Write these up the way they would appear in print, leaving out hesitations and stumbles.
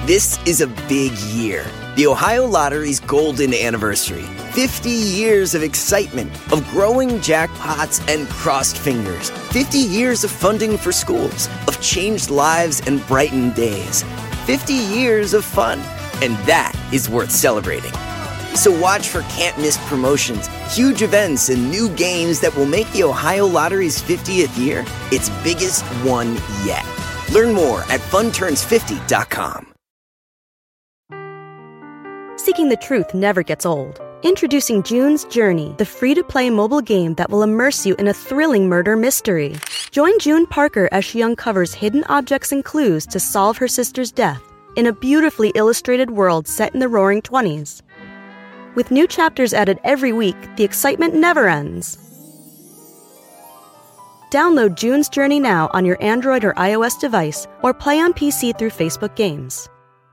This is a big year. The Ohio Lottery's golden anniversary. 50 years of excitement, of growing jackpots and crossed fingers. 50 years of funding for schools, of changed lives and brightened days. 50 years of fun, and that is worth celebrating. So watch for can't-miss promotions, huge events, and new games that will make the Ohio Lottery's 50th year its biggest one yet. Learn more at funturns50.com. Seeking the truth never gets old. Introducing June's Journey, the free-to-play mobile game that will immerse you in a thrilling murder mystery. Join June Parker as she uncovers hidden objects and clues to solve her sister's death in a beautifully illustrated world set in the Roaring '20s. With new chapters added every week, the excitement never ends. Download June's Journey now on your Android or iOS device, or play on PC through Facebook Games.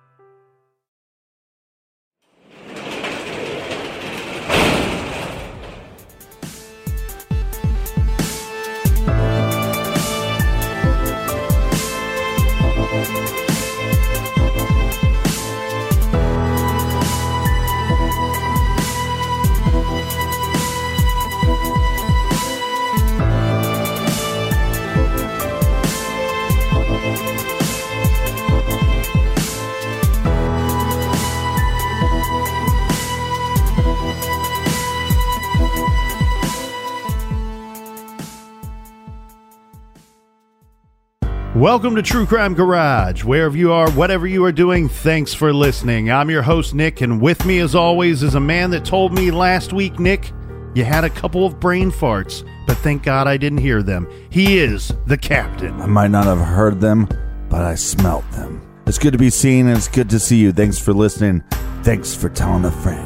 Welcome to True Crime Garage. Wherever you are, whatever you are doing, thanks for listening. I'm your host, Nick, and with me, as always, is a man that told me last week, Nick, you had a couple of brain farts, but thank God I didn't hear them. He is the Captain. I might not have heard them, but I smelt them. It's good to be seen, and it's good to see you. Thanks for listening. Thanks for telling a friend.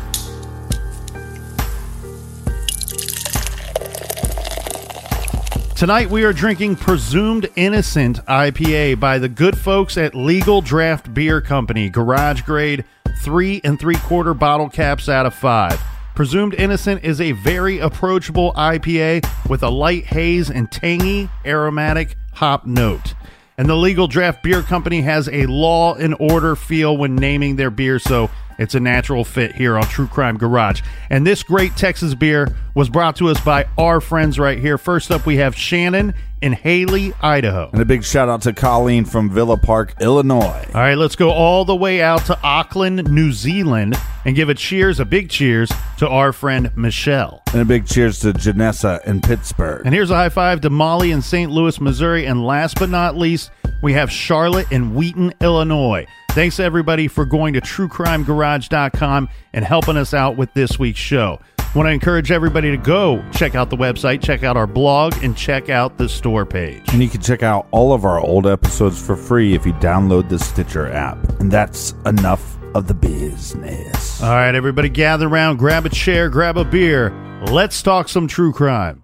Tonight we are drinking Presumed Innocent IPA by the good folks at Legal Draft Beer Company. Garage grade 3 3/4 bottle caps out of 5. Presumed Innocent is a very approachable IPA with a light haze and tangy aromatic hop note. And the Legal Draft Beer Company has a law and order feel when naming their beer, so it's a natural fit here on True Crime Garage. And this great Texas beer was brought to us by our friends right here. First up, we have Shannon in Haley, Idaho. And a big shout out to Colleen from Villa Park, Illinois. All right, let's go all the way out to Auckland, New Zealand, and give a big cheers to our friend Michelle. And a big cheers to Janessa in Pittsburgh. And here's a high five to Molly in St. Louis, Missouri. And last but not least, we have Charlotte in Wheaton, Illinois. Thanks, everybody, for going to TrueCrimeGarage.com and helping us out with this week's show. I want to encourage everybody to go check out the website, check out our blog, and check out the store page. And you can check out all of our old episodes for free if you download the Stitcher app. And that's enough of the business. All right, everybody, gather around, grab a chair, grab a beer. Let's talk some true crime.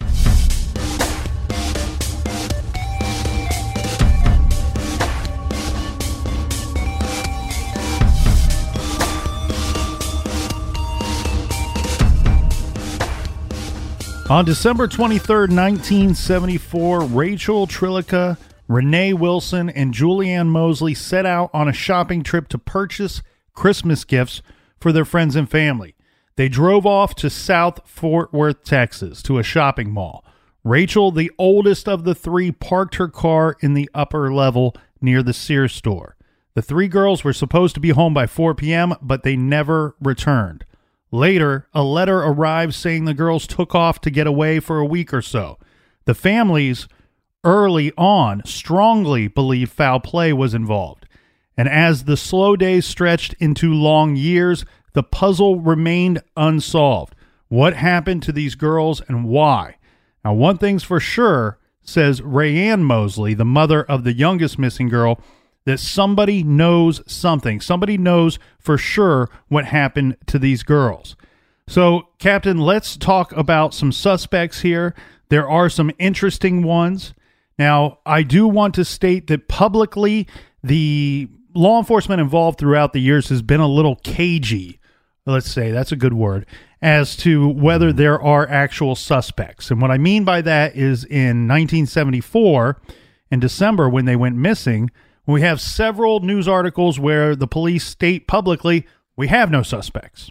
On December 23rd, 1974, Rachel Trillica, Renee Wilson, and Julianne Mosley set out on a shopping trip to purchase Christmas gifts for their friends and family. They drove off to South Fort Worth, Texas, to a shopping mall. Rachel, the oldest of the three, parked her car in the upper level near the Sears store. The three girls were supposed to be home by 4 p.m., but they never returned. Later, a letter arrived saying the girls took off to get away for a week or so. The families, early on, strongly believed foul play was involved. And as the slow days stretched into long years, the puzzle remained unsolved. What happened to these girls and why? Now, one thing's for sure, says Rayanne Mosley, the mother of the youngest missing girl, that somebody knows something. Somebody knows for sure what happened to these girls. So, Captain, let's talk about some suspects here. There are some interesting ones. Now, I do want to state that publicly, the law enforcement involved throughout the years has been a little cagey, let's say, that's a good word, as to whether there are actual suspects. And what I mean by that is in 1974, in December, when they went missing, We have several news articles where the police state publicly, we have no suspects.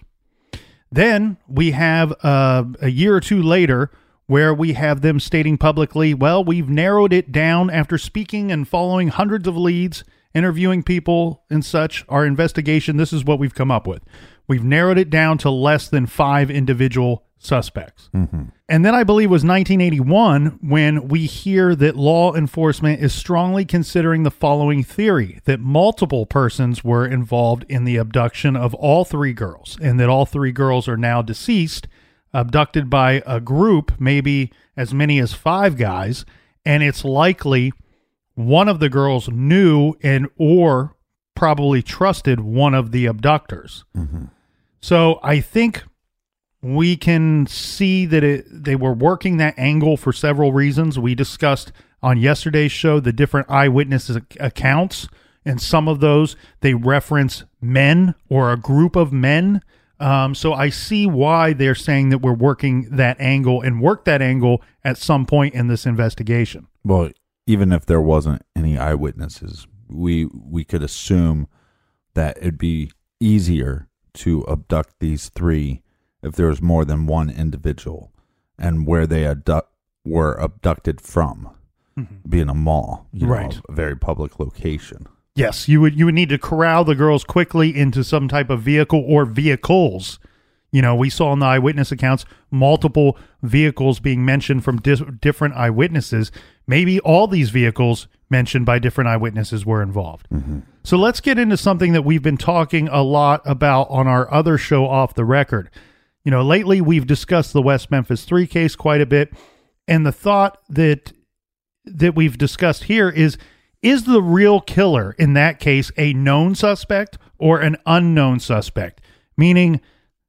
Then we have a year or two later where we have them stating publicly, well, we've narrowed it down after speaking and following hundreds of leads, interviewing people and such. Our investigation, this is what we've come up with. We've narrowed it down to less than 5 individual suspects. Mm-hmm. And then I believe it was 1981 when we hear that law enforcement is strongly considering the following theory, that multiple persons were involved in the abduction of all 3 girls, and that all 3 girls are now deceased, abducted by a group, maybe as many as 5 guys, and it's likely one of the girls knew and or probably trusted one of the abductors. Mm-hmm. So I think we can see that they were working that angle for several reasons. We discussed on yesterday's show the different eyewitness accounts, and some of those, they reference men or a group of men. So I see why they're saying that we're working that angle and work that angle at some point in this investigation. Well, even if there wasn't any eyewitnesses, we could assume that it'd be easier to abduct these 3 if there was more than one individual, and where they were abducted from, being a mall, right? A very public location. Yes, you would need to corral the girls quickly into some type of vehicle or vehicles. You know, we saw in the eyewitness accounts multiple vehicles being mentioned from different eyewitnesses. Maybe all these vehicles mentioned by different eyewitnesses were involved. Mm-hmm. So let's get into something that we've been talking a lot about on our other show, Off the Record. You know, lately we've discussed the West Memphis 3 case quite a bit, and the thought that we've discussed here is the real killer in that case a known suspect or an unknown suspect? Meaning,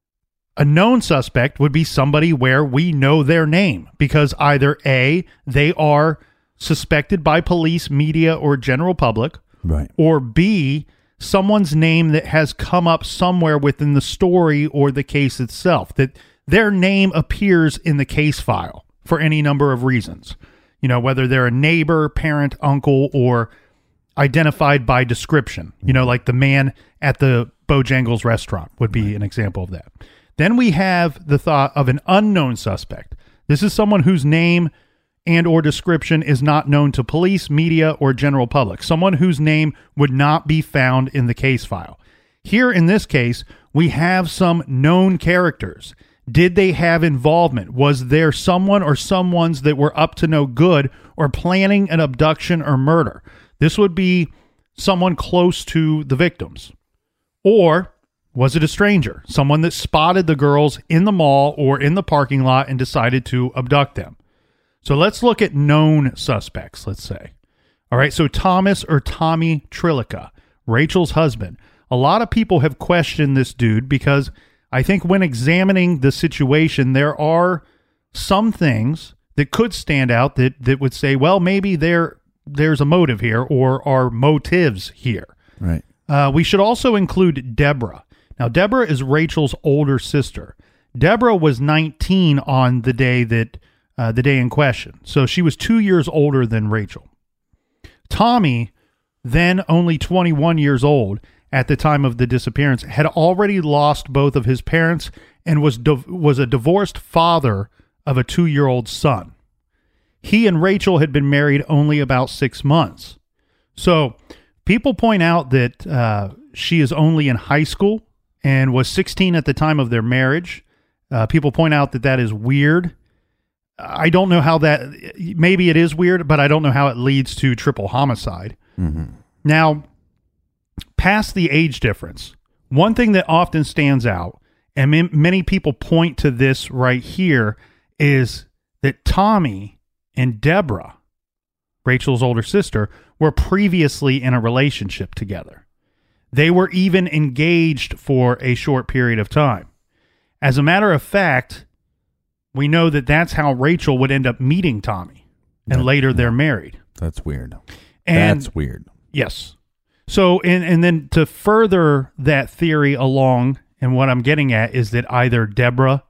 a known suspect would be somebody where we know their name because either A, they are suspected by police, media, or general public, right, or B, someone's name that has come up somewhere within the story or the case itself, that their name appears in the case file for any number of reasons. You know, whether they're a neighbor, parent, uncle, or identified by description. You know, like the man at the Bojangles restaurant would be an example of that. Then we have the thought of an unknown suspect. This is someone whose name and or description is not known to police, media, or general public. Someone whose name would not be found in the case file. Here in this case, we have some known characters. Did they have involvement? Was there someone or someones that were up to no good or planning an abduction or murder? This would be someone close to the victims. Or was it a stranger? Someone that spotted the girls in the mall or in the parking lot and decided to abduct them. So let's look at known suspects, let's say. All right, so Thomas or Tommy Trlica, Rachel's husband. A lot of people have questioned this dude because I think when examining the situation, there are some things that could stand out that would say, well, maybe there's a motive here or are motives here. Right. We should also include Deborah. Now, Deborah is Rachel's older sister. Deborah was 19 on the day in question. So she was 2 years older than Rachel. Tommy, then only 21 years old at the time of the disappearance, had already lost both of his parents and was a divorced father of a 2-year-old son. He and Rachel had been married only about 6 months. So people point out that she is only in high school and was 16 at the time of their marriage. People point out that is weird. I don't know how that, maybe it is weird, but I don't know how it leads to triple homicide. Mm-hmm. Now, past the age difference, one thing that often stands out, and many people point to this right here, is that Tommy and Deborah, Rachel's older sister, were previously in a relationship together. They were even engaged for a short period of time. As a matter of fact, we know that that's how Rachel would end up meeting Tommy, and later they're married. That's weird. That's weird. Yes. So, and then to further that theory along, and what I'm getting at is that either Deborah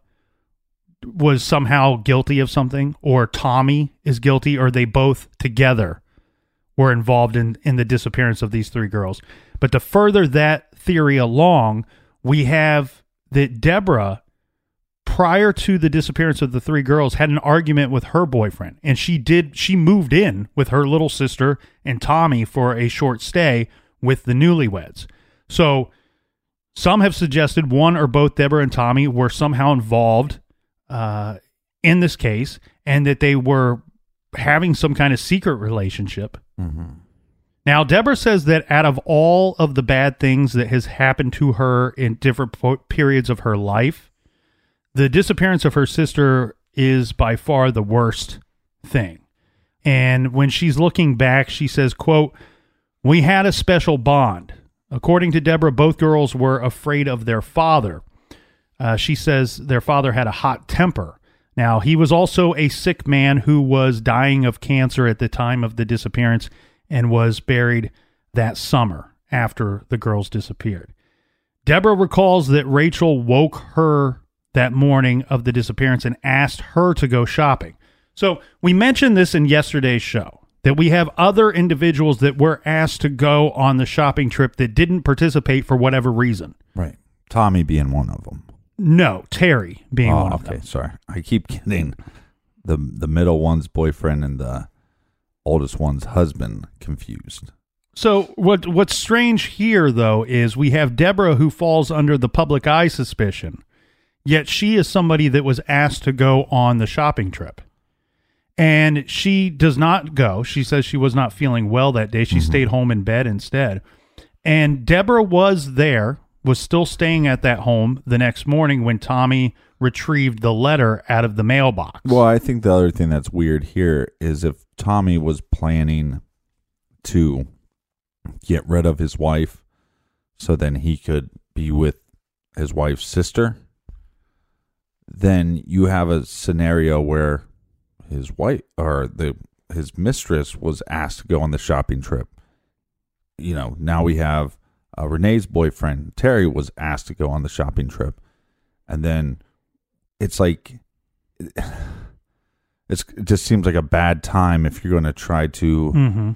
was somehow guilty of something, or Tommy is guilty, or they both together were involved in the disappearance of these three girls. But to further that theory along, we have that Deborah, prior to the disappearance of the three girls, had an argument with her boyfriend, and she moved in with her little sister and Tommy for a short stay with the newlyweds. So some have suggested one or both Deborah and Tommy were somehow involved in this case, and that they were having some kind of secret relationship. Mm-hmm. Now, Deborah says that out of all of the bad things that has happened to her in different periods of her life, the disappearance of her sister is by far the worst thing. And when she's looking back, she says, quote, "We had a special bond. According to Deborah, both girls were afraid of their father. She says their father had a hot temper. Now, he was also a sick man who was dying of cancer at the time of the disappearance and was buried that summer after the girls disappeared." Deborah recalls that Rachel woke her that morning of the disappearance and asked her to go shopping. So we mentioned this in yesterday's show, that we have other individuals that were asked to go on the shopping trip that didn't participate for whatever reason. Right. Tommy being one of them. No, Terry being one of them. Okay, sorry. I keep getting the middle one's boyfriend and the oldest one's husband confused. So what's strange here, though, is we have Deborah, who falls under the public eye suspicion, yet she is somebody that was asked to go on the shopping trip. And she does not go. She says she was not feeling well that day. She stayed home in bed instead. And Deborah was there, was still staying at that home the next morning when Tommy retrieved the letter out of the mailbox. Well, I think the other thing that's weird here is if Tommy was planning to get rid of his wife so then he could be with his wife's sister, then you have a scenario where his wife or his mistress was asked to go on the shopping trip. You know, now we have Renee's boyfriend, Terry, was asked to go on the shopping trip. And then it's like, it just seems like a bad time if you're going to try to,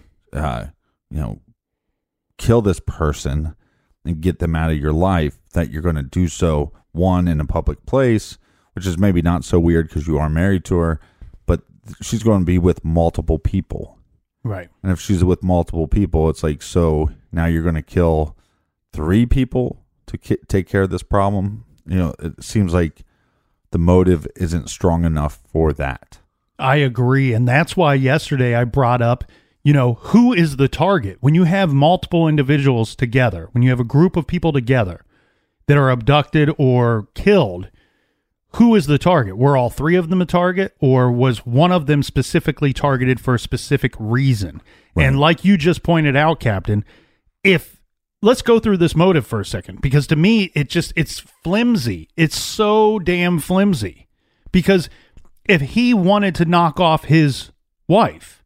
kill this person and get them out of your life, that you're going to do so, one, in a public place, which is maybe not so weird because you are married to her, but she's going to be with multiple people. Right. And if she's with multiple people, it's like, so now you're going to kill 3 people to take care of this problem. You know, it seems like the motive isn't strong enough for that. I agree. And that's why yesterday I brought up, who is the target? When you have multiple individuals together, when you have a group of people together that are abducted or killed, who is the target? Were all 3 of them a target, or was one of them specifically targeted for a specific reason? Right. And like you just pointed out, Captain, let's go through this motive for a second, because to me, it's flimsy. It's so damn flimsy, because if he wanted to knock off his wife,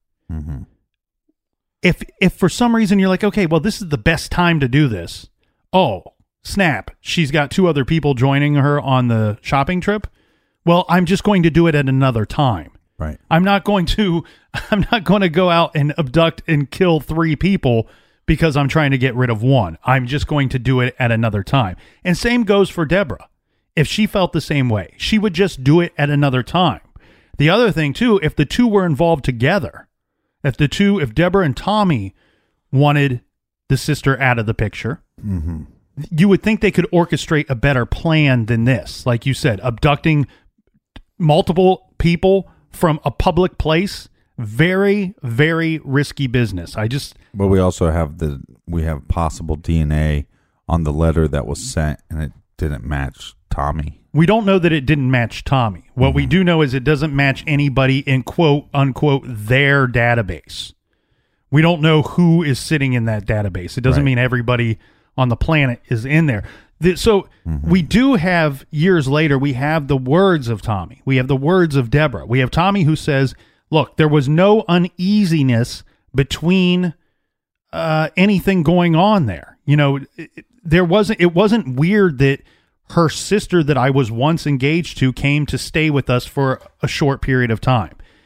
if for some reason you're like, okay, well, this is the best time to do this. Oh, snap. She's got 2 other people joining her on the shopping trip. Well, I'm just going to do it at another time. Right. I'm not going to go out and abduct and kill 3 people because I'm trying to get rid of one. I'm just going to do it at another time. And same goes for Deborah. If she felt the same way, she would just do it at another time. The other thing too, if the 2 were involved together, if Deborah and Tommy wanted the sister out of the picture, you would think they could orchestrate a better plan than this. Like you said, abducting multiple people from a public place, very, very risky business. But we also have possible DNA on the letter that was sent, and it didn't match Tommy. We don't know that it didn't match Tommy. What we do know is it doesn't match anybody in quote unquote their database. We don't know who is sitting in that database. It doesn't mean everybody on the planet is in there. So we do have, years later, we have the words of Tommy. We have the words of Deborah. We have Tommy who says, look, there was no uneasiness between anything going on there. It wasn't weird that her sister that I was once engaged to came to stay with us for a short period of time.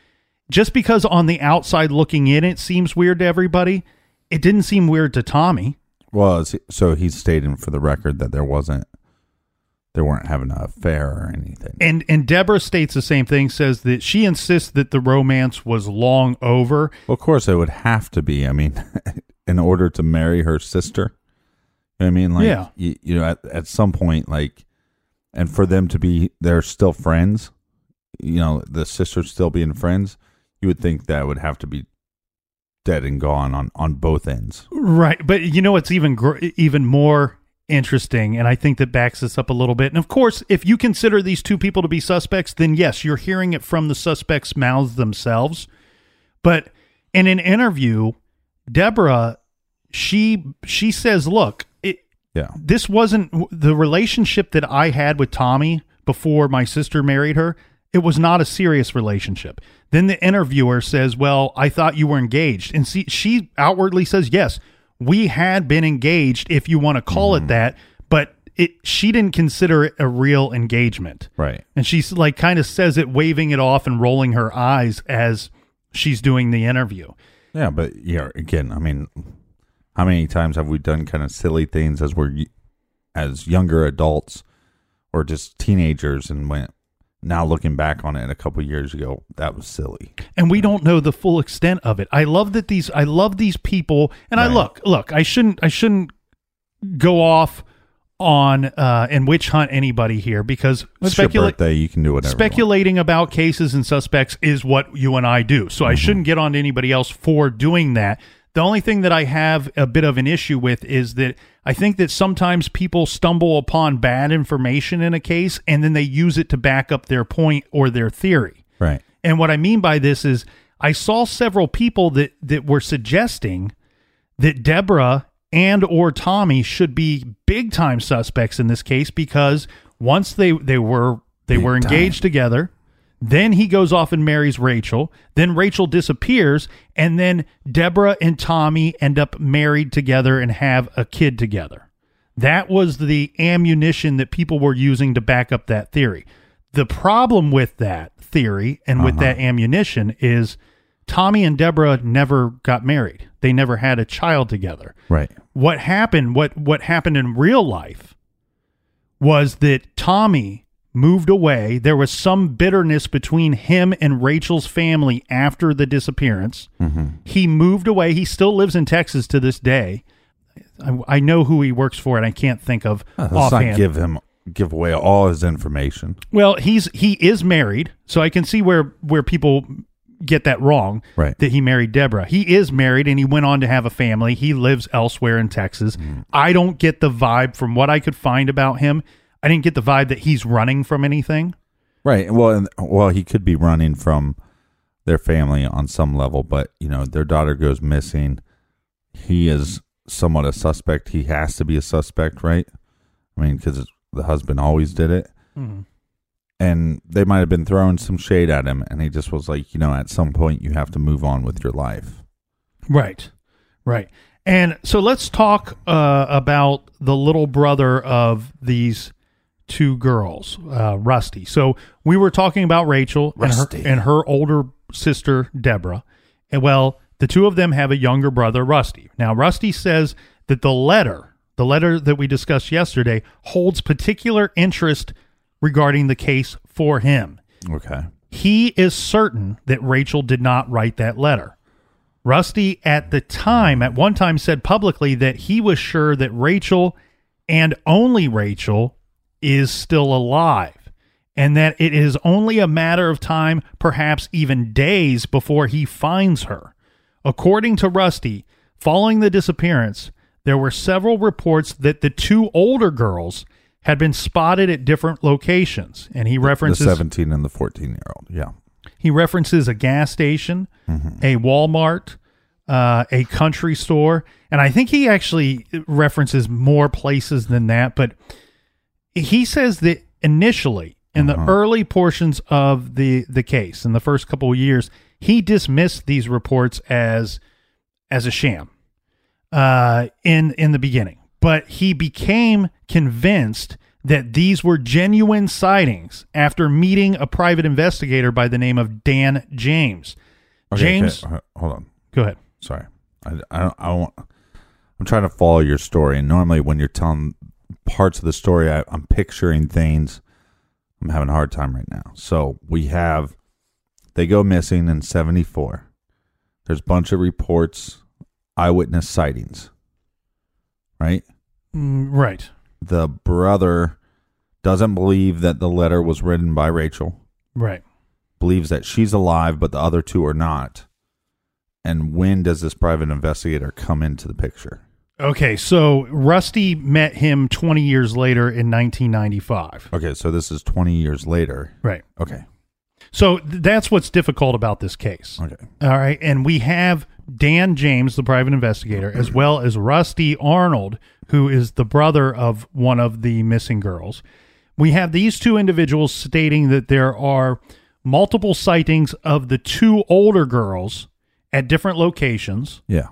just because on the outside looking in, it seems weird to everybody, it didn't seem weird to Tommy. Well, so he's stating for the record that they weren't having an affair or anything. And Deborah states the same thing, says that she insists that the romance was long over. Well, of course, it would have to be. I mean, in order to marry her sister. You know what I mean? Like, yeah. You know, at some point, like, and for them to be, they're still friends, you know, the sisters still being friends, you would think that would have to be dead and gone on both ends. Right. But you know what's even more interesting, and I think that backs this up a little bit. And of course, if you consider these two people to be suspects, then yes, you're hearing it from the suspects' mouths themselves. But in an interview, Deborah, she says, look, this wasn't the relationship that I had with Tommy before my sister married her. It was not a serious relationship. Then the interviewer says, well, I thought you were engaged. And she outwardly says, yes, we had been engaged, if you want to call it that, but she didn't consider it a real engagement. Right. And she's like, kind of says it, waving it off and rolling her eyes as she's doing the interview. Yeah, but yeah, again, I mean, how many times have we done kind of silly things as younger adults or just teenagers, and now looking back on it a couple of years ago, that was silly. And we don't know the full extent of it. I love these people, and right. I look, I shouldn't go off on and witch hunt anybody here, because it's your birthday, you can do whatever. Speculating about cases and suspects is what you and I do. So I shouldn't get on to anybody else for doing that. The only thing that I have a bit of an issue with is that I think that sometimes people stumble upon bad information in a case and then they use it to back up their point or their theory. Right. And what I mean by this is I saw several people that were suggesting that Deborah and or Tommy should be big time suspects in this case, because once they were engaged together, then he goes off and marries Rachel. Then Rachel disappears, and then Deborah and Tommy end up married together and have a kid together. That was the ammunition that people were using to back up that theory. The problem with that theory and with that ammunition is Tommy and Deborah never got married. They never had a child together. Right. What happened in real life was that Tommy moved away. There was some bitterness between him and Rachel's family after the disappearance. He moved away. He still lives in Texas to this day. I know who he works for, and I can't think of offhand. Let's not give away all his information. Well, he is married, so I can see where people get that wrong, right? That he married Deborah. He is married, and he went on to have a family. He lives elsewhere in Texas. I don't get the vibe from what I could find about him. I didn't get the vibe that he's running from anything. Right. Well, he could be running from their family on some level, but, you know, their daughter goes missing. He is somewhat a suspect. He has to be a suspect, right? I mean, because the husband always did it. And they might have been throwing some shade at him, and he just was like, you know, at some point you have to move on with your life. Right. Right. And so let's talk about the little brother of these two girls, Rusty. So we were talking about Rachel and her older sister, Deborah. And well, the two of them have a younger brother, Rusty. Now, Rusty says that the letter that we discussed yesterday, holds particular interest regarding the case for him. Okay. He is certain that Rachel did not write that letter. Rusty at one time said publicly that he was sure that Rachel, and only Rachel, is still alive, and that it is only a matter of time, perhaps even days, before he finds her. According to Rusty, following the disappearance, there were several reports that the two older girls had been spotted at different locations, and he references the 17 and the 14-year-old. Yeah. He references a gas station, a Walmart, a country store, and I think he actually references more places than that, but he says that initially, in the early portions of the case, in the first couple of years, he dismissed these reports as a sham in the beginning. But he became convinced that these were genuine sightings after meeting a private investigator by the name of Dan James. James, okay, hold on. go ahead. Sorry, I'm trying to follow your story, and normally when you're telling parts of the story, I'm picturing things. I'm having a hard time right now. So they go missing in 1974. There's a bunch of reports, eyewitness sightings, right? Right. The brother doesn't believe that the letter was written by Rachel. Right. Believes that she's alive, but the other two are not. And when does this private investigator come into the picture? Okay, so Rusty met him 20 years later in 1995. Okay, so this is 20 years later. Right. Okay. So that's what's difficult about this case. Okay. All right, and we have Dan James, the private investigator, as well as Rusty Arnold, who is the brother of one of the missing girls. We have these two individuals stating that there are multiple sightings of the two older girls at different locations. Yeah.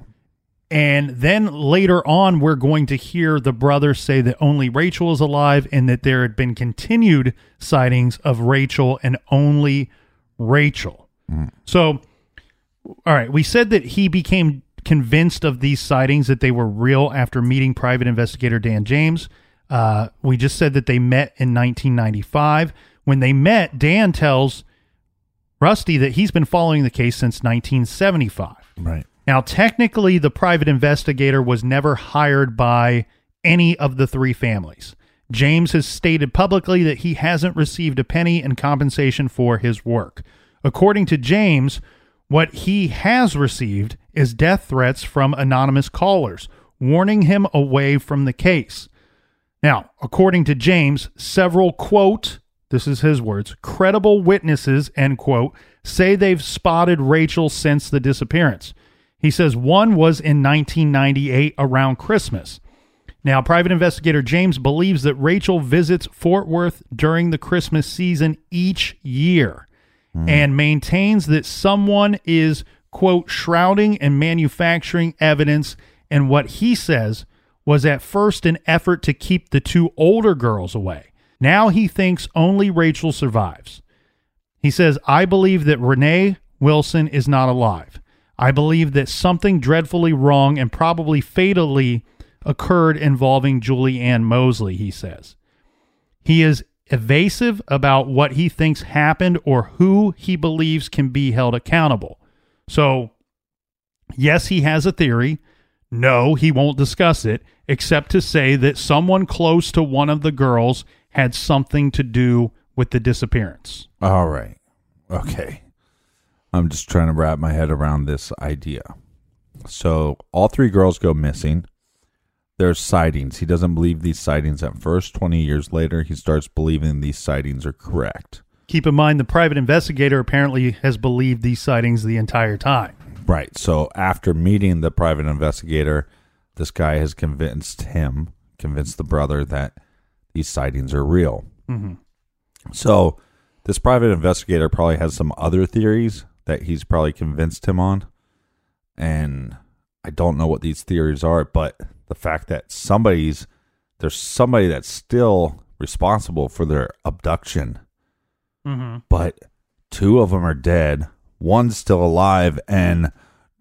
And then later on, we're going to hear the brother say that only Rachel is alive and that there had been continued sightings of Rachel and only Rachel. So, all right, we said that he became convinced of these sightings, that they were real after meeting private investigator Dan James. We just said that they met in 1995. When they met, Dan tells Rusty that he's been following the case since 1975. Right. Now, technically, the private investigator was never hired by any of the three families. James has stated publicly that he hasn't received a penny in compensation for his work. According to James, what he has received is death threats from anonymous callers, warning him away from the case. Now, according to James, several, quote, this is his words, credible witnesses, end quote, say they've spotted Rachel since the disappearance. He says one was in 1998 around Christmas. Now, private investigator James believes that Rachel visits Fort Worth during the Christmas season each year and maintains that someone is, quote, shrouding and manufacturing evidence in what he says was at first an effort to keep the two older girls away. Now he thinks only Rachel survives. He says, I believe that Renee Wilson is not alive. I believe that something dreadfully wrong and probably fatally occurred involving Julianne Mosley, he says. He is evasive about what he thinks happened or who he believes can be held accountable. So, yes, he has a theory. No, he won't discuss it, except to say that someone close to one of the girls had something to do with the disappearance. All right. Okay. I'm just trying to wrap my head around this idea. So all three girls go missing. There's sightings. He doesn't believe these sightings at first. 20 years later, he starts believing these sightings are correct. Keep in mind, the private investigator apparently has believed these sightings the entire time. Right. So after meeting the private investigator, this guy has convinced the brother that these sightings are real. Mm-hmm. So this private investigator probably has some other theories that he's probably convinced him on. And I don't know what these theories are, but the fact that there's somebody that's still responsible for their abduction, but two of them are dead, one's still alive, and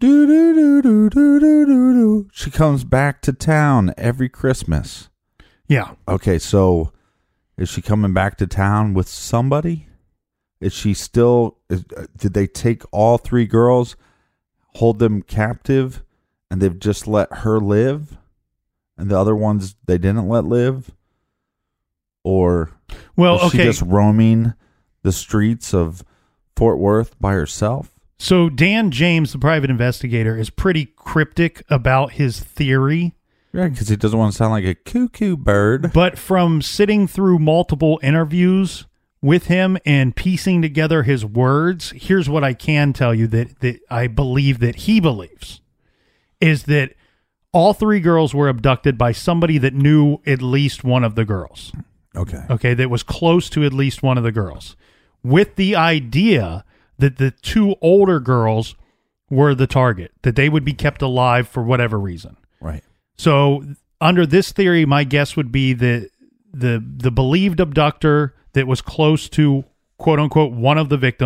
she comes back to town every Christmas. Yeah. Okay, so is she coming back to town with somebody? Is she still? Did they take all three girls, hold them captive, and they've just let her live, and the other ones they didn't let live? Or is she just roaming the streets of Fort Worth by herself? So Dan James, the private investigator, is pretty cryptic about his theory. Yeah, because he doesn't want to sound like a cuckoo bird. But from sitting through multiple interviews with him and piecing together his words, here's what I can tell you that I believe that he believes, is that all three girls were abducted by somebody that knew at least one of the girls. Okay, that was close to at least one of the girls, with the idea that the two older girls were the target, that they would be kept alive for whatever reason. Right. So under this theory, my guess would be that the believed abductor that was close to, quote unquote, one of the victims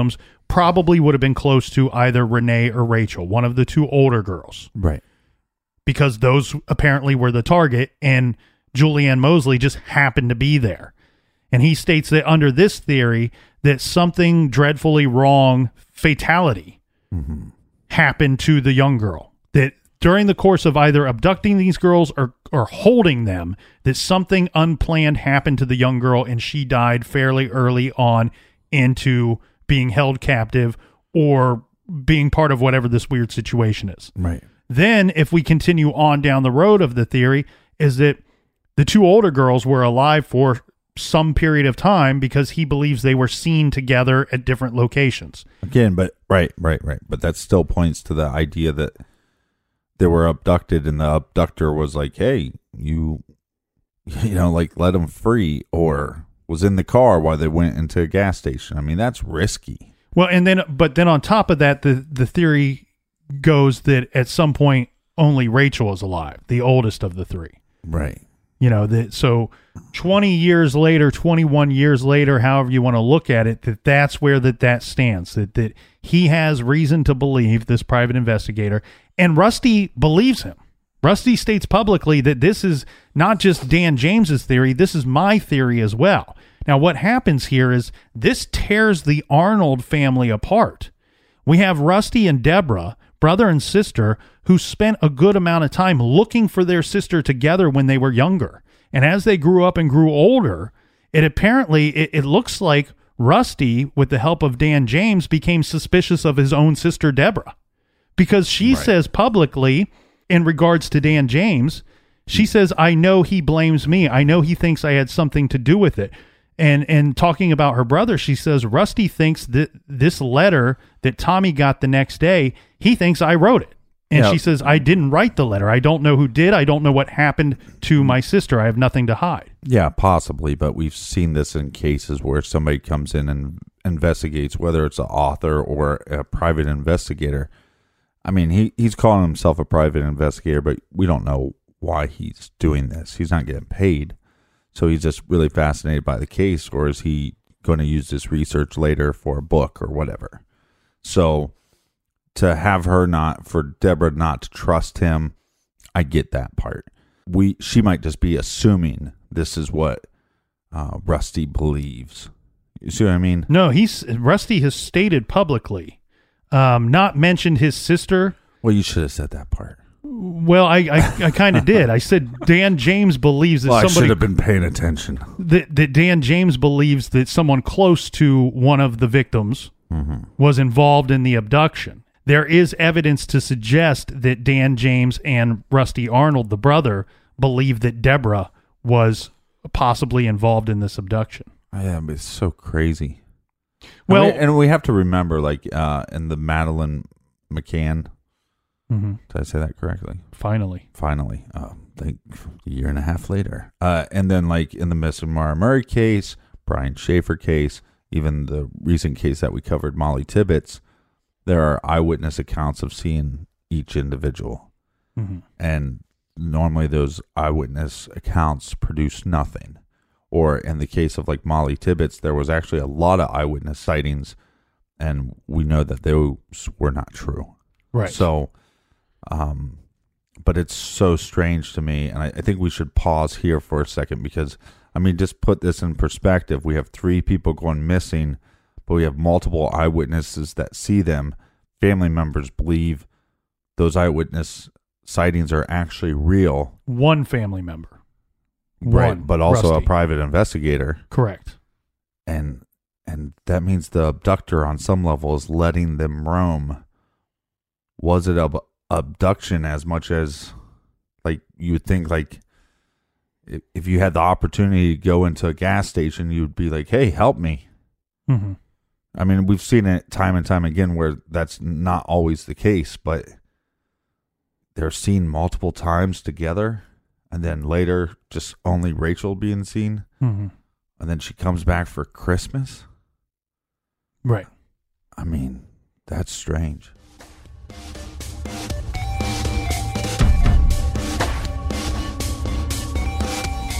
probably would have been close to either Renee or Rachel, one of the two older girls. Right. Because those apparently were the target, and Julianne Mosley just happened to be there. And he states that under this theory, that something dreadfully wrong, fatality, happened to the young girl. That during the course of either abducting these girls or holding them, that something unplanned happened to the young girl, and she died fairly early on into being held captive or being part of whatever this weird situation is. Right. Then, if we continue on down the road of the theory, is that the two older girls were alive for some period of time because he believes they were seen together at different locations. Again, but right. But that still points to the idea that they were abducted and the abductor was like, hey, you know, like let them free, or was in the car while they went into a gas station. I mean, that's risky. Well, but then on top of that, the theory goes that at some point only Rachel is alive, the oldest of the three. Right. You know, so 20 years later, 21 years later, however you want to look at it, that's where that stands, that he has reason to believe, this private investigator, and Rusty believes him. Rusty states publicly that this is not just Dan James's theory, this is my theory as well. Now, what happens here is this tears the Arnold family apart. We have Rusty and Deborah, brother and sister, who spent a good amount of time looking for their sister together when they were younger. And as they grew up and grew older, it looks like Rusty, with the help of Dan James, became suspicious of his own sister, Deborah. Because she says publicly, in regards to Dan James, she says, I know he blames me. I know he thinks I had something to do with it. And talking about her brother, she says, Rusty thinks that this letter that Tommy got the next day, he thinks I wrote it. And she says, I didn't write the letter. I don't know who did. I don't know what happened to my sister. I have nothing to hide. Yeah, possibly. But we've seen this in cases where somebody comes in and investigates, whether it's an author or a private investigator. I mean, he's calling himself a private investigator, but we don't know why he's doing this. He's not getting paid. So he's just really fascinated by the case, or is he going to use this research later for a book or whatever? So to have for Deborah not to trust him, I get that part. She might just be assuming this is what Rusty believes. You see what I mean? No, Rusty has stated publicly, not mentioned his sister. Well, you should have said that part. Well, I kind of did. I said Dan James believes that I somebody should have been paying attention. That Dan James believes that someone close to one of the victims was involved in the abduction. There is evidence to suggest that Dan James and Rusty Arnold, the brother, believe that Deborah was possibly involved in this abduction. Yeah, but it's so crazy. Well, and we have to remember, like in the Madeleine McCann. Did I say that correctly? Finally. Like a year and a half later. And then like in the Miss Mara Murray case, Brian Schaefer case, even the recent case that we covered, Molly Tibbetts, there are eyewitness accounts of seeing each individual. And normally those eyewitness accounts produce nothing. Or in the case of like Molly Tibbetts, there was actually a lot of eyewitness sightings, and we know that those were not true. Right. So, but it's so strange to me, and I think we should pause here for a second because, I mean, just put this in perspective. We have 3 people going missing, but we have multiple eyewitnesses that see them. Family members believe those eyewitness sightings are actually real. One family member. Right, but also Rusty. a private investigator. Correct. And that means the abductor on some level is letting them roam. Was it abduction as much as, like, you would think, like, if you had the opportunity to go into a gas station, you would be like, hey, help me. I mean, we've seen it time and time again where that's not always the case, but they're seen multiple times together, and then later just only Rachel being seen, and then she comes back for Christmas. Right. I mean, that's strange.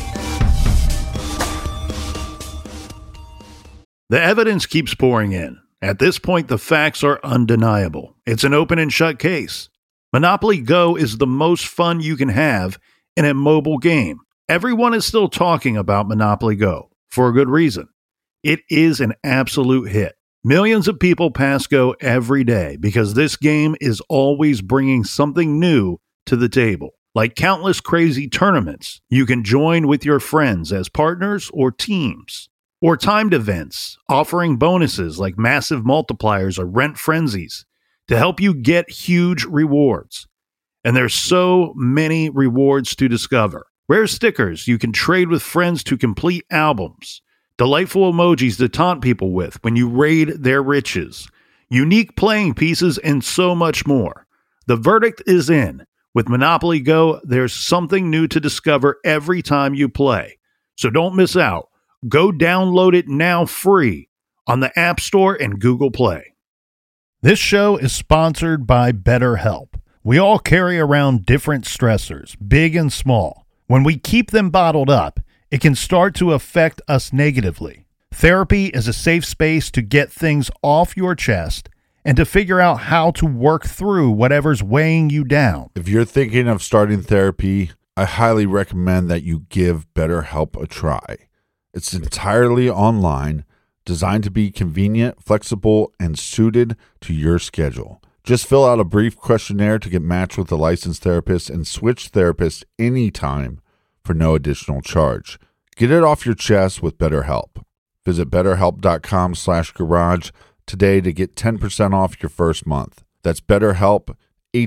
The evidence keeps pouring in. At this point, the facts are undeniable. It's an open and shut case. Monopoly Go is the most fun you can have in a mobile game. Everyone is still talking about Monopoly Go, for a good reason. It is an absolute hit. Millions of people pass Go every day because this game is always bringing something new to the table. Like countless crazy tournaments you can join with your friends as partners or teams. Or timed events offering bonuses like massive multipliers or rent frenzies to help you get huge rewards. And there's so many rewards to discover. Rare stickers you can trade with friends to complete albums. Delightful emojis to taunt people with when you raid their riches. Unique playing pieces and so much more. The verdict is in. With Monopoly Go, there's something new to discover every time you play. So don't miss out. Go download it now free on the App Store and Google Play. This show is sponsored by BetterHelp. We all carry around different stressors, big and small. When we keep them bottled up, it can start to affect us negatively. Therapy is a safe space to get things off your chest and to figure out how to work through whatever's weighing you down. If you're thinking of starting therapy, I highly recommend that you give BetterHelp a try. It's entirely online, designed to be convenient, flexible, and suited to your schedule. Just fill out a brief questionnaire to get matched with a licensed therapist and switch therapists anytime for no additional charge. Get it off your chest with BetterHelp. Visit BetterHelp.com/garage today to get 10% off your first month. That's BetterHelp,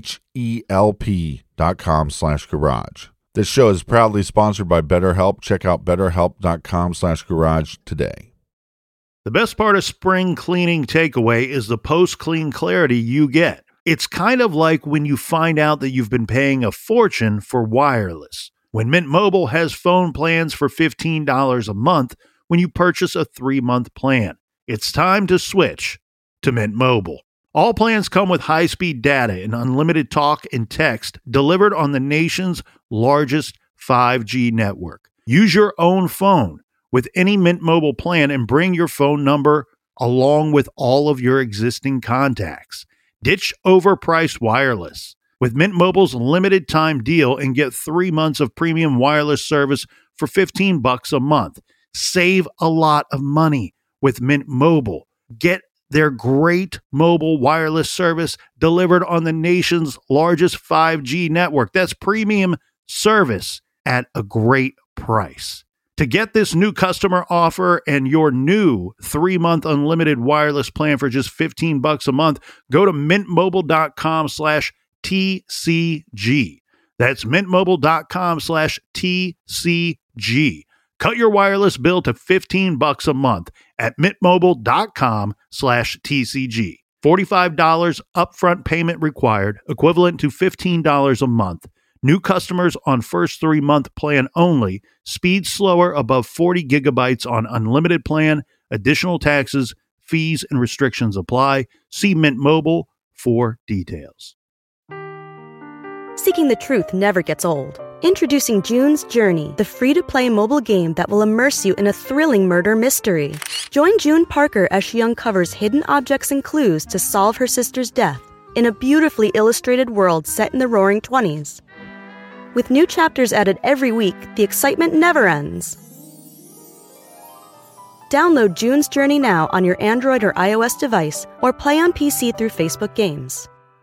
HELP.com/garage. This show is proudly sponsored by BetterHelp. Check out BetterHelp.com/garage today. The best part of spring cleaning takeaway is the post-clean clarity you get. It's kind of like when you find out that you've been paying a fortune for wireless. When Mint Mobile has phone plans for $15 a month when you purchase a 3-month plan. It's time to switch to Mint Mobile. All plans come with high-speed data and unlimited talk and text delivered on the nation's largest 5G network. Use your own phone with any Mint Mobile plan and bring your phone number along with all of your existing contacts. Ditch overpriced wireless with Mint Mobile's limited time deal and get 3 months of premium wireless service for $15 a month. Save a lot of money with Mint Mobile. Get their great mobile wireless service delivered on the nation's largest 5G network. That's premium service at a great price. To get this new customer offer and your new 3-month unlimited wireless plan for just $15 a month, go to mintmobile.com/TCG. That's mintmobile.com/TCG. Cut your wireless bill to $15 a month at mintmobile.com/TCG. $45 upfront payment required, equivalent to $15 a month. New customers on first 3-month plan only. Speed slower above 40 gigabytes on unlimited plan. Additional taxes, fees, and restrictions apply. See Mint Mobile for details. Seeking the truth never gets old. Introducing June's Journey, the free-to-play mobile game that will immerse you in a thrilling murder mystery. Join June Parker as she uncovers hidden objects and clues to solve her sister's death in a beautifully illustrated world set in the Roaring '20s. With new chapters added every week, the excitement never ends. Download June's Journey now on your Android or iOS device or play on PC through Facebook Games.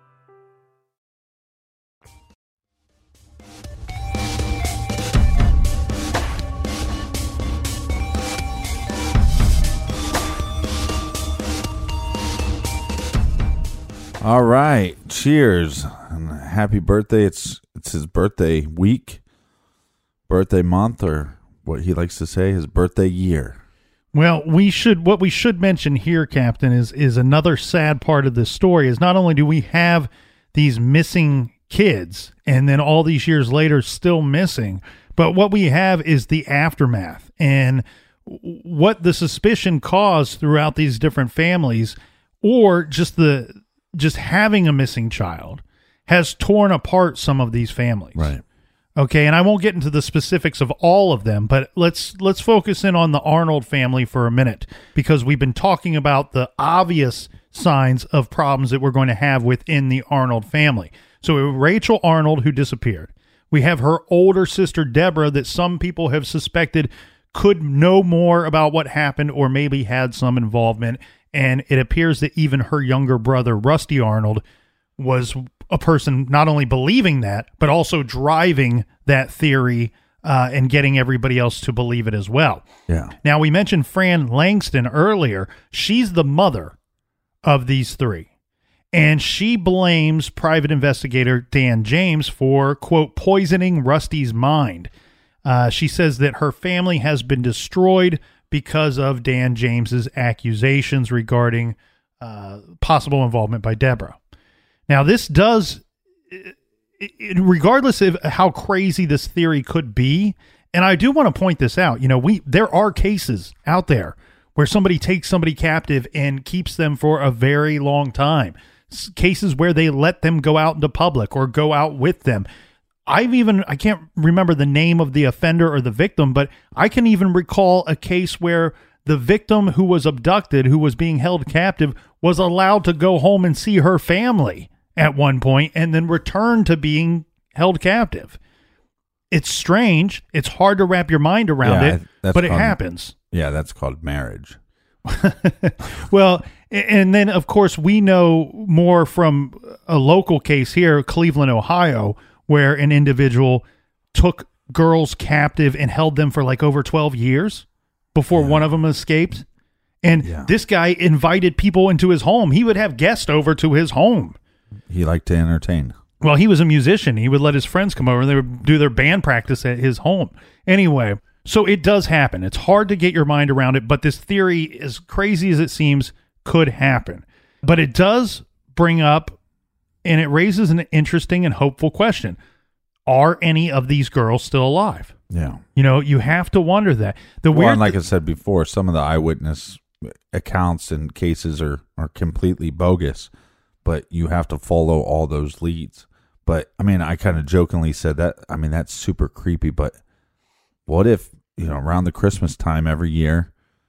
All right, cheers and happy birthday. It's his birthday week, birthday month, or what he likes to say, his birthday year. Well, what we should mention here, Captain, is another sad part of this story is not only do we have these missing kids and then all these years later still missing, but what we have is the aftermath and what the suspicion caused throughout these different families, or just having a missing child has torn apart some of these families. Right. Okay, and I won't get into the specifics of all of them, but let's focus in on the Arnold family for a minute, because we've been talking about the obvious signs of problems that we're going to have within the Arnold family. So Rachel Arnold, who disappeared. We have her older sister, Deborah, that some people have suspected could know more about what happened or maybe had some involvement. And it appears that even her younger brother, Rusty Arnold, was a person not only believing that, but also driving that theory and getting everybody else to believe it as well. Yeah. Now, we mentioned Fran Langston earlier. She's the mother of these three. And she blames private investigator Dan James for, quote, poisoning Rusty's mind. She says that her family has been destroyed because of Dan James's accusations regarding possible involvement by Deborah. Now, this does, regardless of how crazy this theory could be, and I do want to point this out, there are cases out there where somebody takes somebody captive and keeps them for a very long time. Cases where they let them go out into public or go out with them. I can't remember the name of the offender or the victim, but I can even recall a case where the victim who was abducted, who was being held captive, was allowed to go home and see her family at one point and then return to being held captive. It's strange. It's hard to wrap your mind around it, but it happens. Yeah, that's called marriage. Well, and then, of course, we know more from a local case here, Cleveland, Ohio, where an individual took girls captive and held them for like over 12 years before one of them escaped. And this guy invited people into his home. He would have guests over to his home. He liked to entertain. Well, he was a musician. He would let his friends come over and they would do their band practice at his home. Anyway, so it does happen. It's hard to get your mind around it, but this theory, as crazy as it seems, could happen. But it does bring up, and it raises an interesting and hopeful question. Are any of these girls still alive? Yeah. You have to wonder that. And like I said before, some of the eyewitness accounts and cases are completely bogus, but you have to follow all those leads. But, I mean, I kind of jokingly said that. I mean, that's super creepy, but what if, around the Christmas time every year,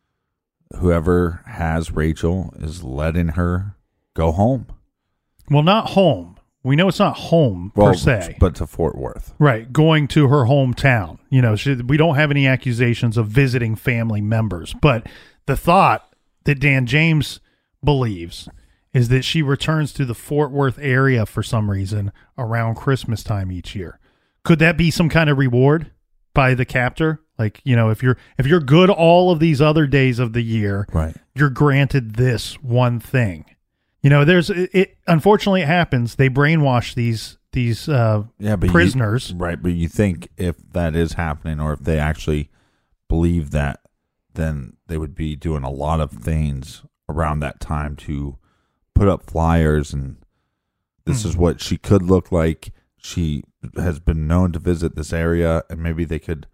whoever has Rachel is letting her go home? Well, not home. We know it's not home per se. But to Fort Worth. Right, going to her hometown. We don't have any accusations of visiting family members. But the thought that Dan James believes is that she returns to the Fort Worth area for some reason around Christmas time each year. Could that be some kind of reward by the captor? Like, if you're good all of these other days of the year, right, you're granted this one thing. Unfortunately it happens. They brainwash these prisoners. Right, but you think if that is happening, or if they actually believe that, then they would be doing a lot of things around that time to put up flyers, and this is what she could look like. She has been known to visit this area, and maybe they could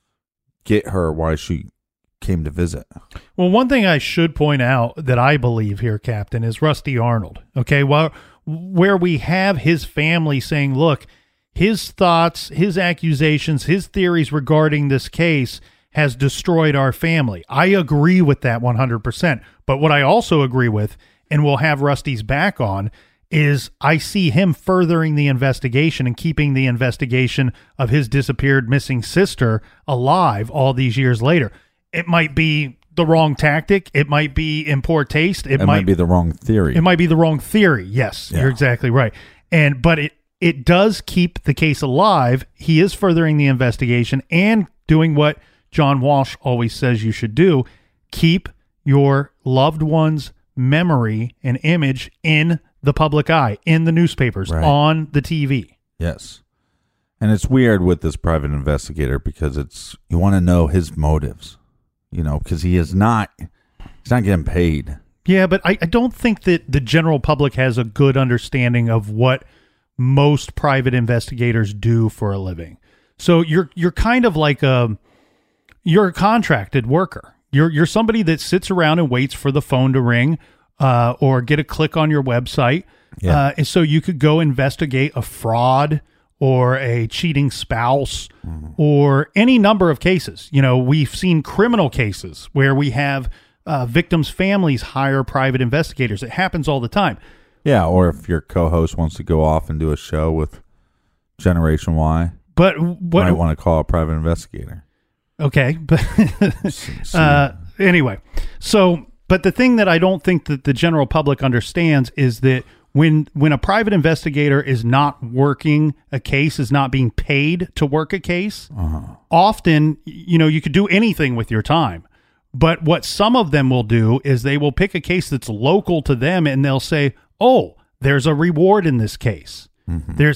get her why she came to visit. Well, one thing I should point out that I believe here, Captain, is Rusty Arnold. Okay, well, where we have his family saying, look, his thoughts, his accusations, his theories regarding this case has destroyed our family. I agree with that 100%. But what I also agree with, and we'll have Rusty's back on, is I see him furthering the investigation and keeping the investigation of his disappeared missing sister alive all these years later. It might be the wrong tactic. It might be in poor taste. It might be the wrong theory. It might be the wrong theory. Yes, You're exactly right. But it does keep the case alive. He is furthering the investigation and doing what John Walsh always says you should do. Keep your loved one's memory and image in the public eye, in the newspapers, on the TV. Yes. And it's weird with this private investigator because you want to know his motives, because he's not getting paid. Yeah, but I don't think that the general public has a good understanding of what most private investigators do for a living. So you're kind of like you're a contracted worker. You're somebody that sits around and waits for the phone to ring or get a click on your website. And so you could go investigate a fraud or a cheating spouse or any number of cases. You know, we've seen criminal cases where we have victims' families hire private investigators. It happens all the time. Yeah, or if your co-host wants to go off and do a show with Generation Y, but you might want to call a private investigator. Okay, but anyway, so but the thing that I don't think that the general public understands is that when a private investigator is not working a case, is not being paid to work a case, often, you know, you could do anything with your time. But what some of them will do is they will pick a case that's local to them and they'll say, oh, there's a reward in this case. There's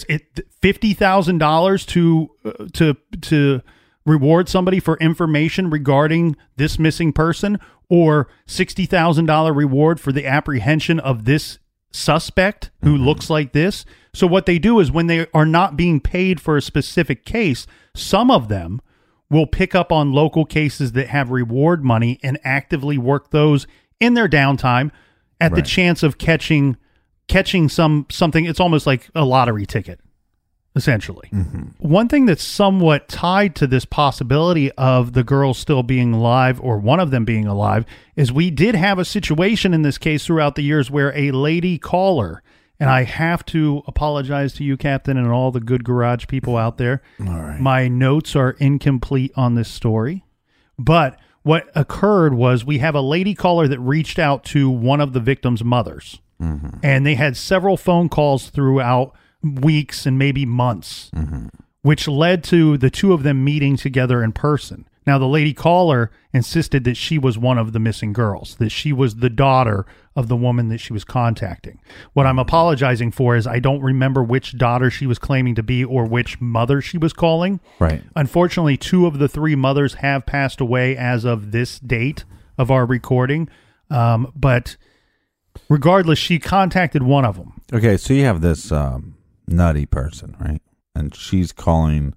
$50,000 to reward somebody for information regarding this missing person, or $60,000 reward for the apprehension of this suspect who looks like this. So what they do is when they are not being paid for a specific case, some of them will pick up on local cases that have reward money and actively work those in their downtime at the chance of catching something. It's almost like a lottery ticket, essentially. One thing that's somewhat tied to this possibility of the girls still being alive, or one of them being alive, is we did have a situation in this case throughout the years where a lady caller, and I have to apologize to you, Captain, and all the good garage people out there. All right. My notes are incomplete on this story, but what occurred was we have a lady caller that reached out to one of the victim's mothers, and they had several phone calls throughout weeks and maybe months, which led to the two of them meeting together in person. Now, the lady caller insisted that she was one of the missing girls, that she was the daughter of the woman that she was contacting. What I'm apologizing for is I don't remember which daughter she was claiming to be or which mother she was calling. Right. Unfortunately, 2 of the 3 mothers have passed away as of this date of our recording. But regardless, she contacted one of them. Okay, so you have this nutty person, right? And she's calling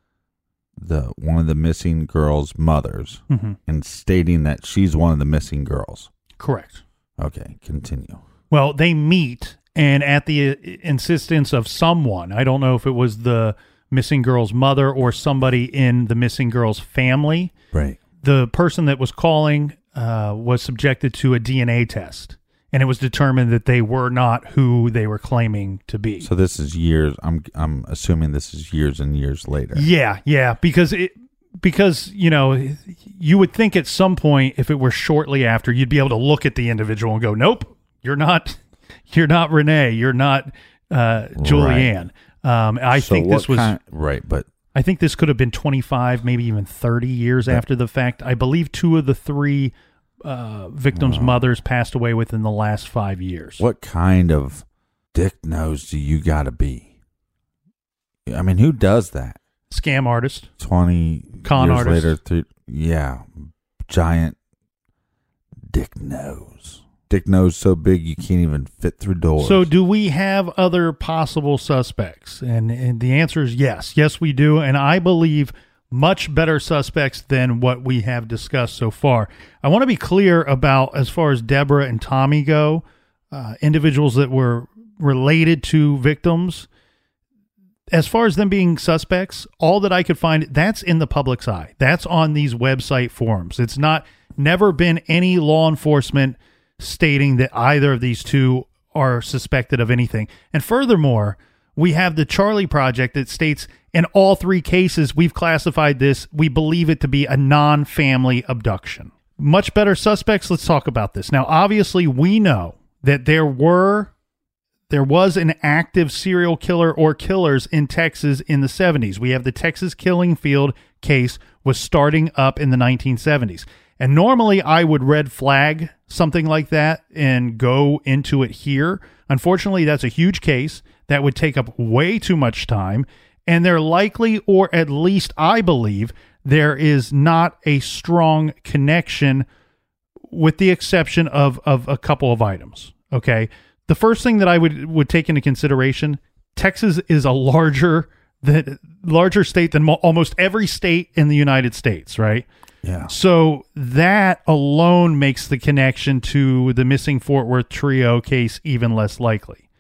one of the missing girls' mothers and stating that she's one of the missing girls. Correct. Okay, continue. Well, they meet, and at the insistence of someone, I don't know if it was the missing girl's mother or somebody in the missing girl's family, right? The person that was calling was subjected to a DNA test, and it was determined that they were not who they were claiming to be. So this is years. I'm assuming this is years and years later. Yeah, because you know, you would think at some point, if it were shortly after, you'd be able to look at the individual and go, nope, you're not Renee, you're not Julianne. Right. I think this was right, but I think this could have been 25, maybe even 30 years after the fact. I believe 2 of the 3 victims' mothers passed away within the last 5 years. What kind of dick nose do you got to be? I mean, who does that? Scam artist. 20 con years artist. later, giant dick nose. Dick nose so big you can't even fit through doors. So do we have other possible suspects? And the answer is yes. Yes, we do. And I believe much better suspects than what we have discussed so far. I want to be clear about, as far as Deborah and Tommy go, individuals that were related to victims. As far as them being suspects, all that I could find, that's in the public's eye. That's on these website forums. It's never been any law enforcement stating that either of these 2 are suspected of anything. And furthermore, we have the Charlie Project that states in all 3 cases, we've classified this, we believe it to be a non-family abduction. Much better suspects, let's talk about this. Now, obviously, we know that there was an active serial killer or killers in Texas in the 70s. We have the Texas Killing Field case was starting up in the 1970s. And normally I would red flag something like that and go into it here. Unfortunately, that's a huge case that would take up way too much time. And they're likely, or at least I believe, there is not a strong connection with the exception of a couple of items. Okay. The first thing that I would take into consideration, Texas is a larger state than almost every state in the United States, right? Yeah. So that alone makes the connection to the missing Fort Worth trio case even less likely.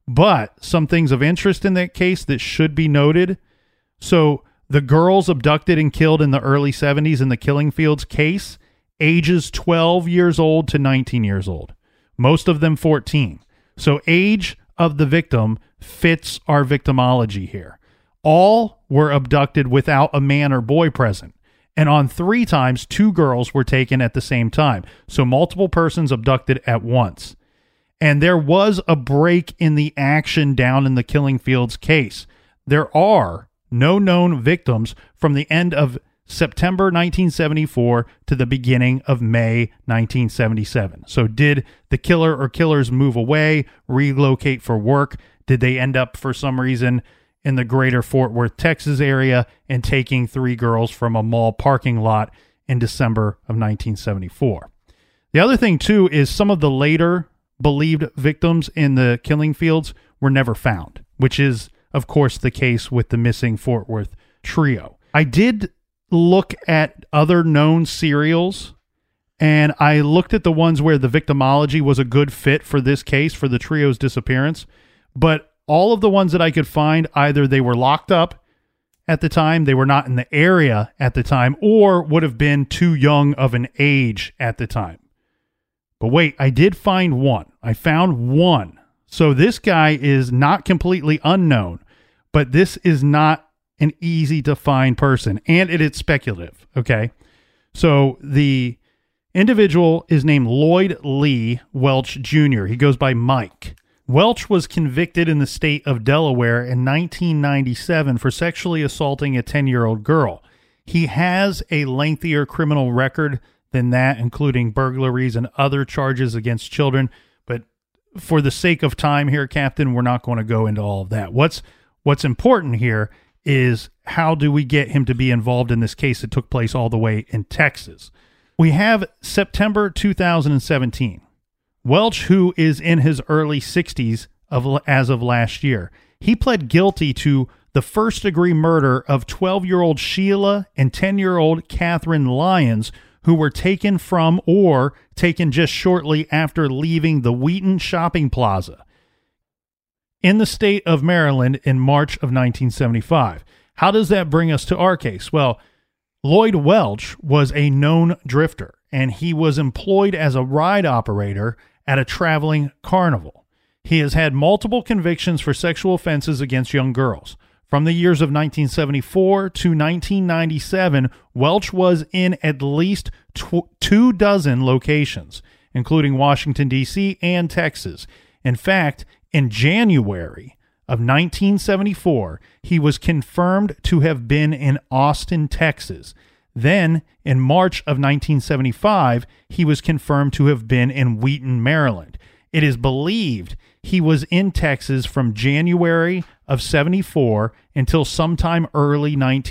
But some things of interest in that case that should be noted. So the girls abducted and killed in the early 70s in the Killing Fields case, ages 12 years old to 19 years old. Most of them 14. So age of the victim fits our victimology here. All were abducted without a man or boy present. And on 3 times, 2 girls were taken at the same time. So multiple persons abducted at once. And there was a break in the action down in the Killing Fields case. There are no known victims from the end of September 1974 to the beginning of May 1977. So did the killer or killers move away, relocate for work? Did they end up for some reason in the greater Fort Worth, Texas area and taking 3 girls from a mall parking lot in December of 1974? The other thing, too, is some of the later believed victims in the Killing Fields were never found, which is, of course, the case with the missing Fort Worth trio. I did look at other known serials, and I looked at the ones where the victimology was a good fit for this case, for the trio's disappearance, but all of the ones that I could find, either they were locked up at the time, they were not in the area at the time, or would have been too young of an age at the time. But wait, I did find one. I found one. So this guy is not completely unknown, but this is not an easy to find person, and it is speculative, okay? So the individual is named Lloyd Lee Welch Jr. He goes by Mike. Welch was convicted in the state of Delaware in 1997 for sexually assaulting a 10-year-old girl. He has a lengthier criminal record than that, including burglaries and other charges against children, but for the sake of time here, Captain, we're not going to go into all of that. What's important here is how do we get him to be involved in this case that took place all the way in Texas? We have September 2017. Welch, who is in his early 60s as of last year, he pled guilty to the first-degree murder of 12-year-old Sheila and 10-year-old Catherine Lyons, who were taken from or taken just shortly after leaving the Wheaton Shopping Plaza in the state of Maryland in March of 1975. How does that bring us to our case? Well, Lloyd Welch was a known drifter, and he was employed as a ride operator at a traveling carnival. He has had multiple convictions for sexual offenses against young girls. From the years of 1974 to 1997, Welch was in at least 24 locations, including Washington, D.C. and Texas. In fact, in January of 1974, he was confirmed to have been in Austin, Texas. Then, in March of 1975, he was confirmed to have been in Wheaton, Maryland. It is believed he was in Texas from January of 74 until sometime early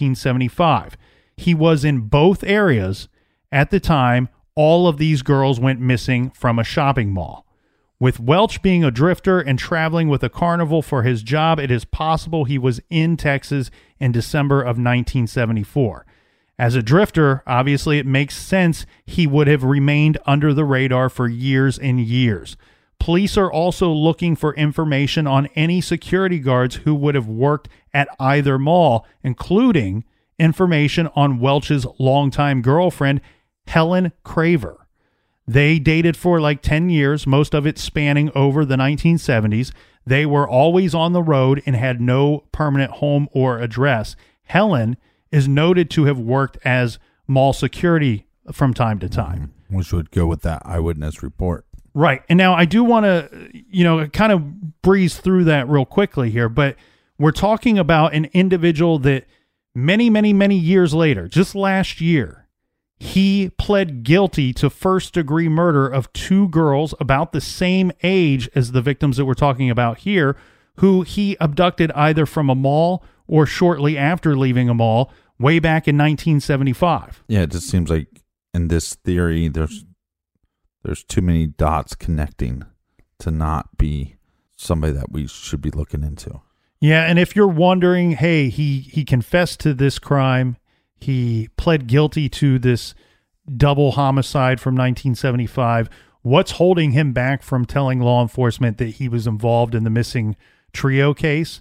1975. He was in both areas at the time all of these girls went missing from a shopping mall. With Welch being a drifter and traveling with a carnival for his job, it is possible he was in Texas in December of 1974. As a drifter, obviously it makes sense he would have remained under the radar for years and years. Police are also looking for information on any security guards who would have worked at either mall, including information on Welch's longtime girlfriend, Helen Craver. They dated for like 10 years, most of it spanning over the 1970s. They were always on the road and had no permanent home or address. Helen is noted to have worked as mall security from time to time. Which would go with that eyewitness report. Right. And now I do want to, kind of breeze through that real quickly here, but we're talking about an individual that many, many, many years later, just last year, he pled guilty to first-degree murder of 2 girls about the same age as the victims that we're talking about here, who he abducted either from a mall or shortly after leaving a mall way back in 1975. Yeah, it just seems like in this theory, there's too many dots connecting to not be somebody that we should be looking into. Yeah, and if you're wondering, hey, he confessed to this crime. He pled guilty to this double homicide from 1975. what's holding him back from telling law enforcement that he was involved in the missing trio case?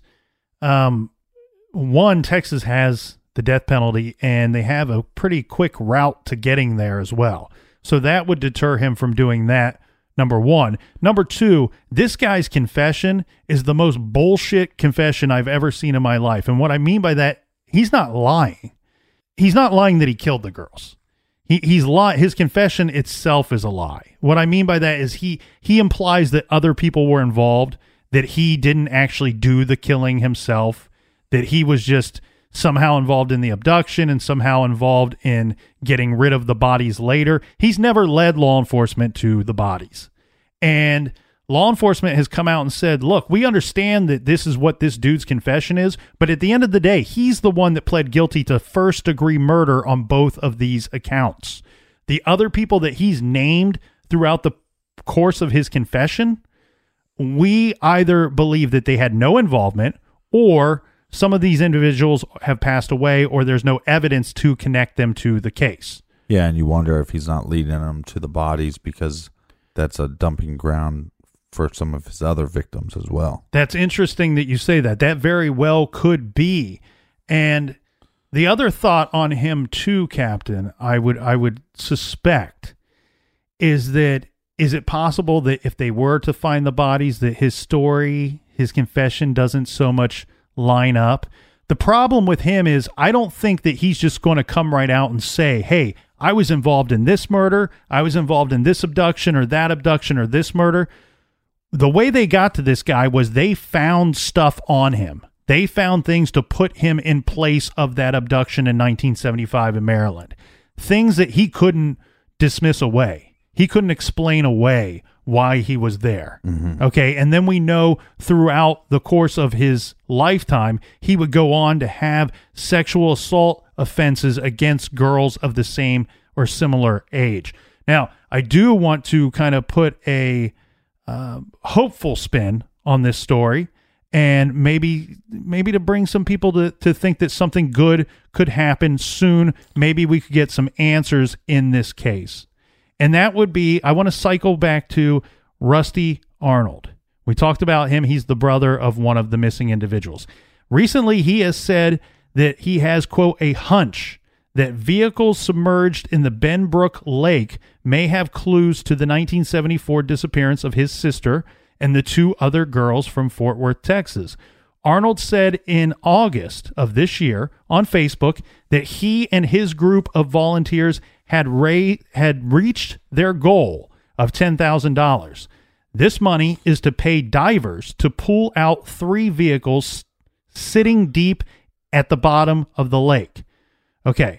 One, Texas has the death penalty, and they have a pretty quick route to getting there as well. So that would deter him from doing that, number one. Number two, this guy's confession is the most bullshit confession I've ever seen in my life. And what I mean by that, he's not lying. He's not lying that he killed the girls. He's lying. His confession itself is a lie. What I mean by that is he implies that other people were involved, that he didn't actually do the killing himself, that he was just somehow involved in the abduction and somehow involved in getting rid of the bodies later. He's never led law enforcement to the bodies. And law enforcement has come out and said, look, we understand that this is what this dude's confession is, but at the end of the day, he's the one that pled guilty to first-degree murder on both of these accounts. The other people that he's named throughout the course of his confession, we either believe that they had no involvement, or some of these individuals have passed away, or there's no evidence to connect them to the case. Yeah, and you wonder if he's not leading them to the bodies because that's a dumping ground for some of his other victims as well. That's interesting that you say that. That very well could be. And the other thought on him too, Captain, I would suspect is that, is it possible that if they were to find the bodies, that his story, his confession doesn't so much line up? The problem with him is I don't think that he's just going to come right out and say, hey, I was involved in this murder, I was involved in this abduction or that abduction or this murder. The way they got to this guy was they found stuff on him. They found things to put him in place of that abduction in 1975 in Maryland. Things that he couldn't dismiss away. He couldn't explain away why he was there. Mm-hmm. Okay. And then we know throughout the course of his lifetime, he would go on to have sexual assault offenses against girls of the same or similar age. Now, I do want to kind of put a hopeful spin on this story, and maybe to bring some people to think that something good could happen soon. Maybe we could get some answers in this case. And that would be, I want to cycle back to Rusty Arnold. We talked about him. He's the brother of one of the missing individuals. Recently, he has said that he has, quote, a hunch that vehicles submerged in the Benbrook Lake may have clues to the 1974 disappearance of his sister and the two other girls from Fort Worth, Texas. Arnold said in August of this year on Facebook that he and his group of volunteers had reached their goal of $10,000. This money is to pay divers to pull out 3 vehicles sitting deep at the bottom of the lake. Okay,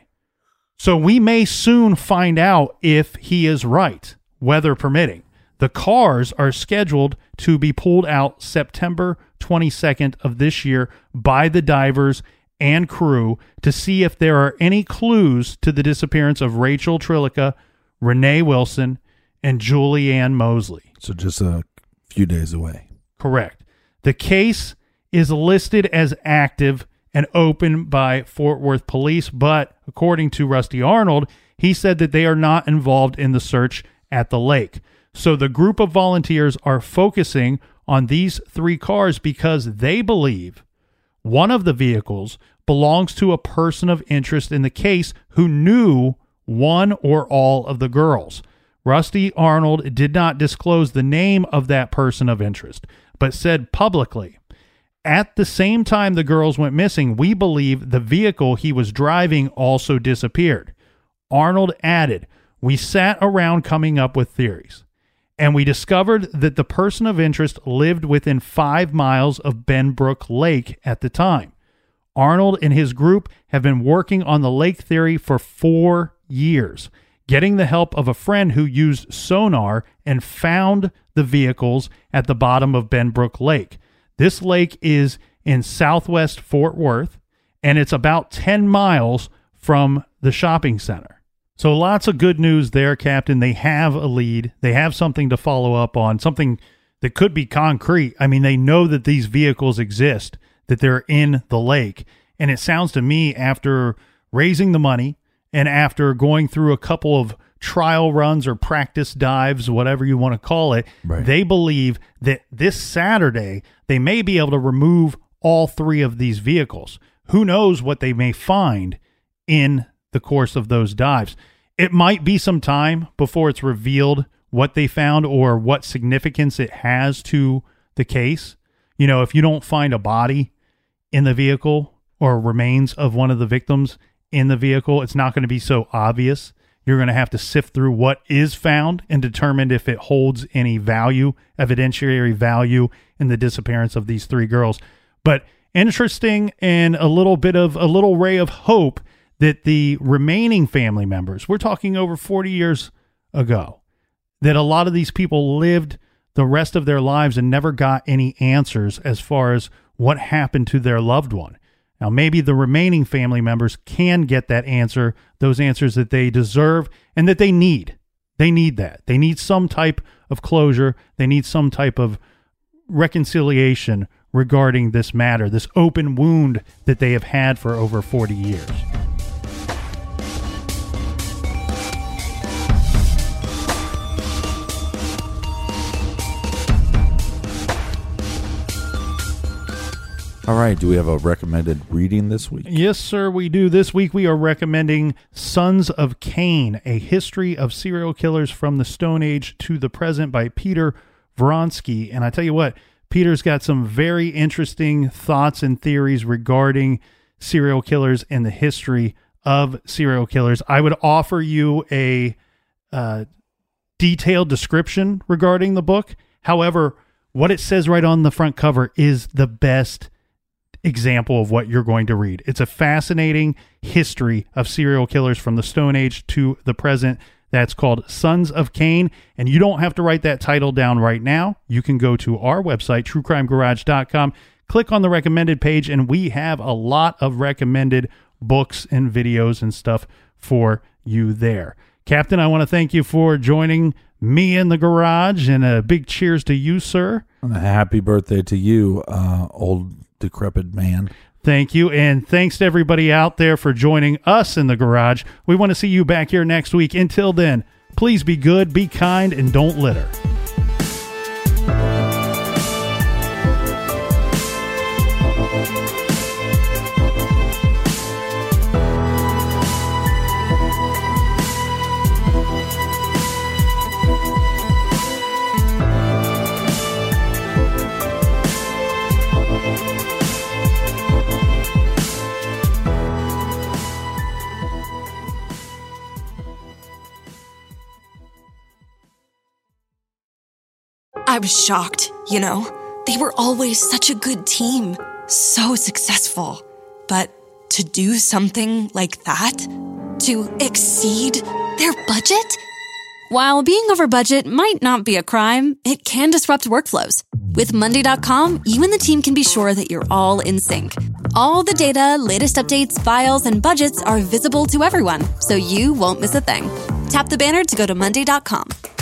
so we may soon find out if he is right, weather permitting. The cars are scheduled to be pulled out September 22nd of this year by the divers and crew to see if there are any clues to the disappearance of Rachel Trillica, Renee Wilson, and Julianne Mosley. So just a few days away. Correct. The case is listed as active and open by Fort Worth police, but according to Rusty Arnold, he said that they are not involved in the search at the lake. So the group of volunteers are focusing on these 3 cars because they believe one of the vehicles belongs to a person of interest in the case who knew one or all of the girls. Rusty Arnold did not disclose the name of that person of interest, but said publicly, at the same time the girls went missing, we believe the vehicle he was driving also disappeared. Arnold added, we sat around coming up with theories, and we discovered that the person of interest lived within 5 miles of Benbrook Lake at the time. Arnold and his group have been working on the lake theory for 4 years, getting the help of a friend who used sonar and found the vehicles at the bottom of Benbrook Lake. This lake is in southwest Fort Worth, and it's about 10 miles from the shopping center. So lots of good news there, Captain. They have a lead. They have something to follow up on, something that could be concrete. I mean, they know that these vehicles exist, that they're in the lake. And it sounds to me, after raising the money and after going through a couple of trial runs or practice dives, whatever you want to call it. Right. They believe that this Saturday they may be able to remove all 3 of these vehicles. Who knows what they may find in the course of those dives. It might be some time before it's revealed what they found or what significance it has to the case. You know, if you don't find a body in the vehicle or remains of one of the victims in the vehicle, it's not going to be so obvious. You're going to have to sift through what is found and determine if it holds any value, evidentiary value, in the disappearance of these 3 girls. But interesting, and a little ray of hope that the remaining family members, we're talking over 40 years ago, that a lot of these people lived the rest of their lives and never got any answers as far as what happened to their loved one. Now, maybe the remaining family members can get that answer, those answers that they deserve and that they need. They need that. They need some type of closure. They need some type of reconciliation regarding this matter, this open wound that they have had for over 40 years. All right, do we have a recommended reading this week? Yes, sir, we do. This week we are recommending Sons of Cain, A History of Serial Killers from the Stone Age to the Present by Peter Vronsky. And I tell you what, Peter's got some very interesting thoughts and theories regarding serial killers and the history of serial killers. I would offer you a detailed description regarding the book. However, what it says right on the front cover is the best example of what you're going to read. It's a fascinating history of serial killers from the Stone Age to the present. That's called Sons of Cain, and you don't have to write that title down right now. You can go to our website, truecrimegarage.com, click on the recommended page, and we have a lot of recommended books and videos and stuff for you there. Captain, I want to thank you for joining me in the garage, and a big cheers to you, sir. And a happy birthday to you, old decrepit man. Thank you, and thanks to everybody out there for joining us in the garage. We want to see you back here next week. Until then, please be good, be kind, and don't litter. I was shocked, you know. They were always such a good team, so successful. But to do something like that? To exceed their budget? While being over budget might not be a crime, it can disrupt workflows. With Monday.com, you and the team can be sure that you're all in sync. All the data, latest updates, files, and budgets are visible to everyone, so you won't miss a thing. Tap the banner to go to Monday.com.